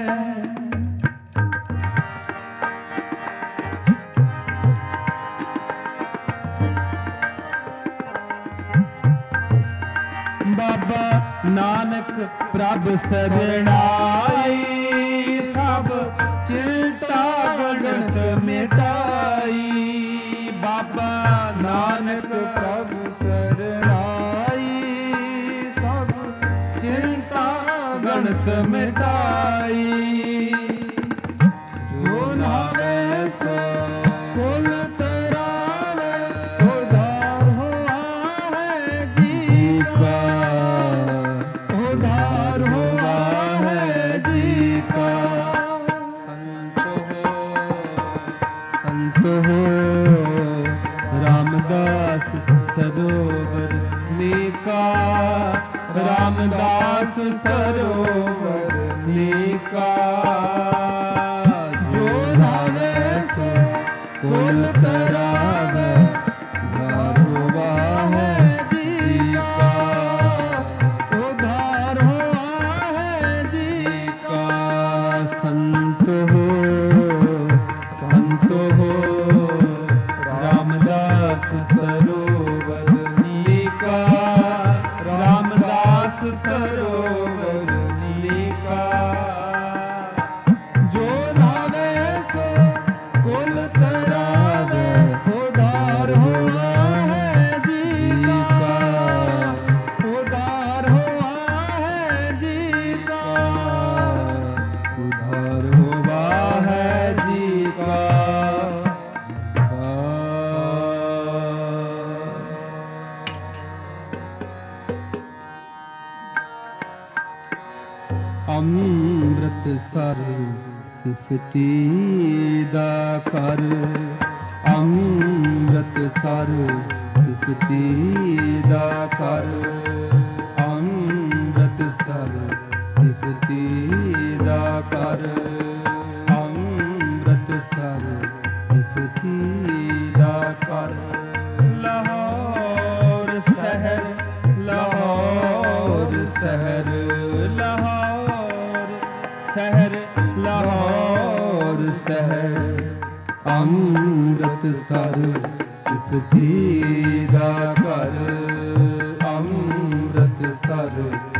ਬਾਬਾ ਨਾਨਕ ਪ੍ਰਭ ਸਰਣਾਈ, ਸਭ ਚਿੰਤਾ ਗਣਤ ਮਿਟਾਈ। ਬਾਬਾ ਨਾਨਕ ਪ੍ਰਭ ਸਰਣਾਈ, ਸਭ ਚਿੰਤਾ ਗਣਤ ਮਿਟਾਈ। ਜੋ ਨਾਵੇ ਸੋ ਕੁਲ ਤਰਾਵੇ, ਉਧਾਰ ਹੋਆ ਹੈ ਜੀ ਕਾ, ਉਧਾਰ ਹੋਆ ਹੈ ਜੀ ਕਾ। ਸੰਤ ਹੋ ਰਾਮਦਾਸ ਸਰੋਵਰ ਨੀਕਾ, ਰਾਮਦਾਸ ਸਰੋਵਰ ਨੀਕਾ। ਜੋ ਨਾਵੇ ਸੋ ਕੁਲ ਤਰਾਵੇ, ਉਧਾਰ ਹੋਆ ਹੈ ਜੀ ਕਾ, ਉਧਾਰ ਹੋਆ ਹੈ ਜੀ ਕਾ। ਸੰਤ ਹੋ ਰਾਮਦਾਸ ਸਰੋਵਰ ਨੀਕਾ, ਰਾਮਦਾਸ ਸਰੋਵਰ ਨੀਕਾ। ਜੋ ਨਾਵੇ ਸੋ ਕੁਲ ਤਰਾਵੇ, ਉਧਾਰ ਹੋਆ ਹੈ ਜੀ ਕਾ, ਉਧਾਰ ਹੋਆ ਹੈ ਜੀ ਕਾ। ਉਧਾਰ ਹੋਵਾ ਹੈ ਜੀ ਕਾ। ਅੰਮ੍ਰਿਤਸਰ ਸਿਫਤੀ ਦਾ ਕਰ, ਅੰਮ੍ਰਿਤਸਰ ਸਿਫਤੀ ਦਾ ਕਰ, ਅੰਮ੍ਰਿਤਸਰ ਸਿਫਤੀ ਦਾ ਕਰ, ਅੰਮ੍ਰਿਤਸਰ ਸਿਫਤੀ ਦਾ ਕਰ। ਲਾਹੌਰ ਸ਼ਹਿਰ, ਲਾਹੌਰ ਸ਼ਹਿਰ, ਲਾਹੌਰ ਸ਼ਹਿਰ, ਲਾਹੌਰ ਸ਼ਹਿਰ। ਅੰਮ੍ਰਿਤਸਰ ਸਿਫਤੀ ਦਾ ਘਰ, ਅੰਮ੍ਰਿਤਸਰ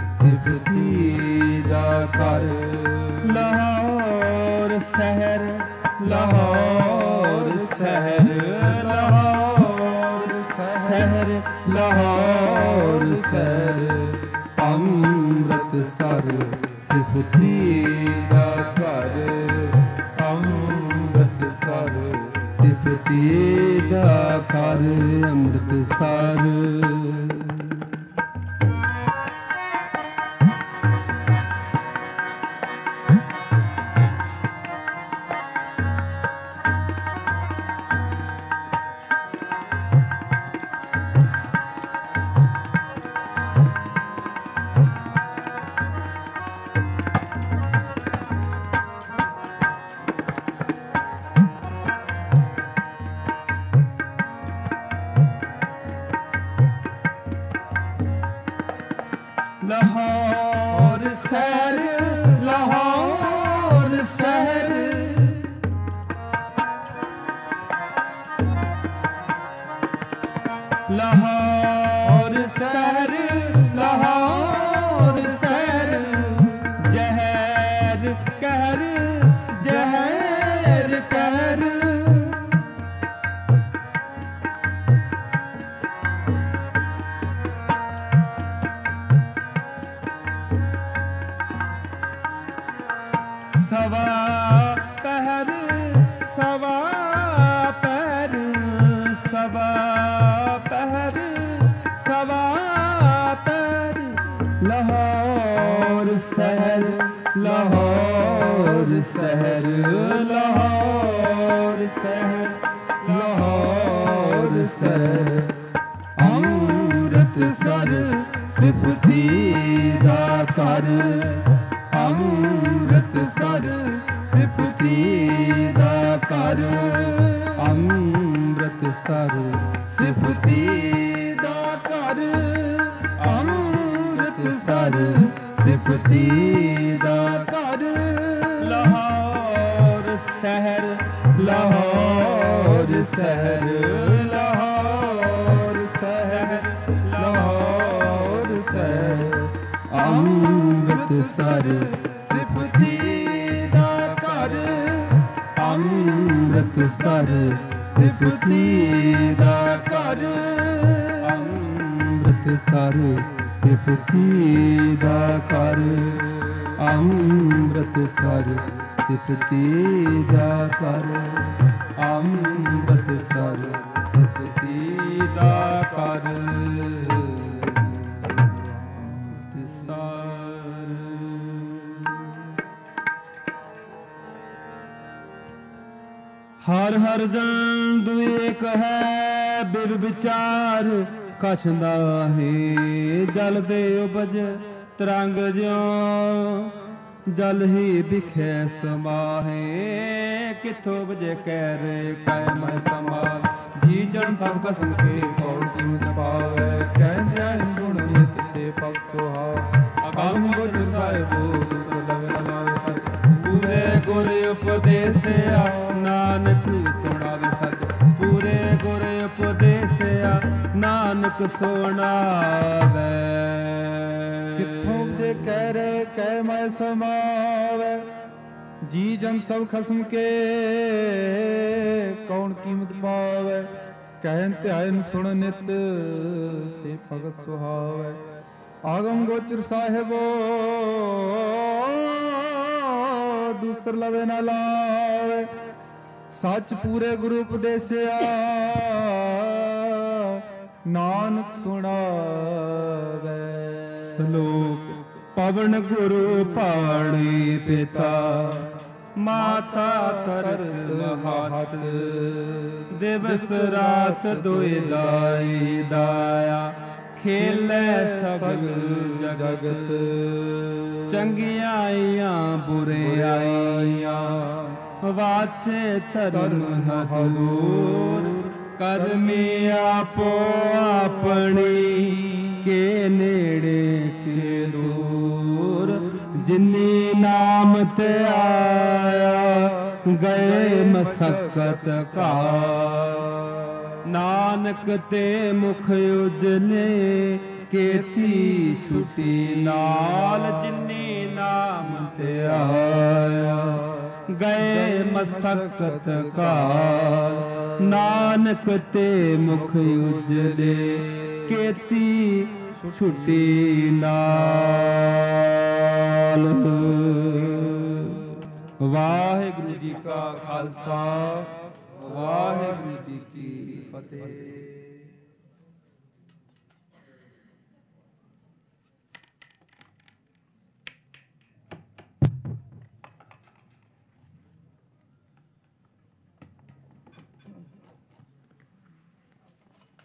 ਸਿਫਤੀ ਦਾ ਘਰ। ਲਾਹੌਰ ਸ਼ਹਿਰ, ਲਾਹੌਰ ਸ਼ਹਿਰ, ਲਾਹੌਰ ਸ਼ਹਿਰ, ਲਾਹੌਰ ਸ਼ਹਿਰ। ਅੰਮ੍ਰਿਤਸਰ ਸਿਫਤੀ ਦਾ ਘਰ, ਅੰਮ੍ਰਿਤਸਰ ਸਿਫਤੀ ਦਾ ਘਰ। ਅੰਮ੍ਰਿਤਸਰ ਲਾਹੌਰ ਸ਼ਹਿਰ, ਲਾਹੌਰ ਸ਼ਹਿਰ। ਲਾਹੌਰ ਸ਼ਹਿਰ, ਲਾਹੌਰ ਸ਼ਹਿਰ। ਜ਼ਹਿਰ ਕਹਿਰ, ਜ਼ਹਿਰ ਕਹਿਰ। ਸਵਾ ਪਹਿਰ, ਸਵਾ ਪਹਿਰ, ਸਵਾ ਪਹਿਰ, ਸਵਾ ਪਹਿਰ। ਲਾਹੌਰ ਸ਼ਹਿਰ, ਲਾਹੌਰ ਸ਼ਹਿਰ, ਲਾਹੌਰ ਸ਼ਹਿਰ, ਲਾਹੌਰ ਸ਼ਹਿਰ। ਅੰਮ੍ਰਿਤਸਰ ਸਿਫਤੀ ਦਾ ਘਰ, ਅੰਮ੍ਰਿਤਸਰ ਸਿਫਤੀ ਦਾ ਘਰ। ਅੰਮ੍ਰਿਤਸਰ ਅੰਮ੍ਰਿਤਸਰ ਸਿਫਤੀ ਦਾ ਘਰ ਅੰਮ੍ਰਿਤਸਰ ਸਿਫਤੀ ਦਾ ਘਰ ਲਾਹੌਰ ਸ਼ਹਿਰ ਲਾਹੌਰ ਸ਼ਹਿਰ ਲਾਹੌਰ ਸ਼ਹਿਰ ਲਾਹੌਰ ਸ਼ਹਿਰ ਅੰਮ੍ਰਿਤਸਰ ਸਿਫਤੀ ਦਾ ਘਰ ਅੰਮ੍ਰਿਤਸਰ ਸਿਫਤੀ ਦਾ ਘਰ ਅੰਮ੍ਰਿਤਸਰ ਸਿਫਤੀ ਦਾ ਘਰ ਅੰਮ੍ਰਿਤਸਰ ਸਿਫਤੀ ਦਾ ਘਰ ਅੰਮ੍ਰਿਤਸਰ ਸਿਫਤੀ ਦਾ ਘਰ ਹਰ ਹਰ ਜਨ ਦੁਇਕ ਹੈ ਬਿਰ ਵਿਚਾਰ ਕਛ ਨਾਹੀ ਜਲ ਦੇ ਉਪਜ ਤਰੰਗ ਜਿਉ ਜਲ ਹੀ ਬਿਖੈ ਸਮਾਹੇ ਕਿਥੋਂ ਬਜੇ ਕਹਿ ਰੇ ਕਾਇ ਮੈਂ ਸਮਾਲ ਜੀ ਜਨ ਸਭ ਕਸਮ ਕੇ ਕੌਣ ਕੀਮਤ ਪਾਵੈ ਕਹਿੰਦਿਆਂ ਸੁਣ ਨਿਤ ਸੇ ਪਗ ਸੁਹਾ ਅਗਮ ਗੁਰ ਸਾਹਿਬੋ ਸੁਲਵ ਲਾਵੇ ਸਤ ਪੂਰੇ ਗੁਰ ਉਪਦੇਸਿਆ ਨਾਨਕ ਸੁਣਾਵੇ ਸਚ ਪੂਰੇ ਗੁਰ ਉਪਦੇਸਿਆ ਨਾਨਕ ਸੁਣਾਵੇ ਕਿੱਥੋਂ ਜੇ ਕਹਿ ਰੇ ਕਹਿ ਮੈਂ ਸਮਾਵੈ ਜੀ ਜਨ ਸਭ ਖਸਮ ਕੇ ਕੌਣ ਕੀਮਤ ਪਾਵੈ ਕਹਿਨ ਧਿਆਨ ਸੁਣ ਨਿਤ ਸੇ ਭਗਤ ਸੁਹਾਵੈ ਆਗਮ ਗੋਚਰ ਸਾਹਿਬੋ ਦੂਸਰ ਲਵੇ ਨਾ ਲਾਵੇ ਸੱਚ ਪੂਰੇ ਗੁਰੂ ਉਪਦੇਸਿਆ ਨਾਨਕ ਸੁਣਾਵੇ ਸ਼ਲੋਕ ਪਵਨ ਗੁਰੂ ਪਾਣੀ ਪਿਤਾ ਮਾਤਾ ਤਰਤ ਮਹਤ ਦਿਵਸ ਰਾਤ ਦੁਇ ਦਾਈ ਦਾਇਆ ਖੇਲੇ ਸਗਲ ਜਗਤ ਚੰਗਿਆਈਆਂ ਬੁਰਿਆਈਆਂ ਵਾਚੇ ਧਰਮ ਹਦੂਰ ਕਰਮੀ ਆਪੋ ਆਪਣੀ ਕੇ ਨੇੜੇ ਕੇ ਦੂਰ ਜਿਨੀ ਨਾਮ ਤੇ ਆਇਆ ਗਏ ਮਸਕਤ ਕਾ ਨਾਨਕ ਤੇ ਮੁਖ ਉਜਲੇ ਕੇਤੀ ਛੁਟੀ ਨਾਲ ਜਿਨੀ ਨਾਮ ਤੇ ਆਇਆ ਗਏ ਮਸਕਤ ਕਾਲ ਨਾਨਕ ਤੇ ਮੁਖ ਉਜਲੇ ਕੇਤੀ ਛੁਟੀ ਨਾਲ। ਵਾਹਿਗੁਰੂ ਜੀ ਕਾ ਖਾਲਸਾ ਵਾਹਿਗੁਰੂ ਜੀ ਕੀ ਫਤਿਹ।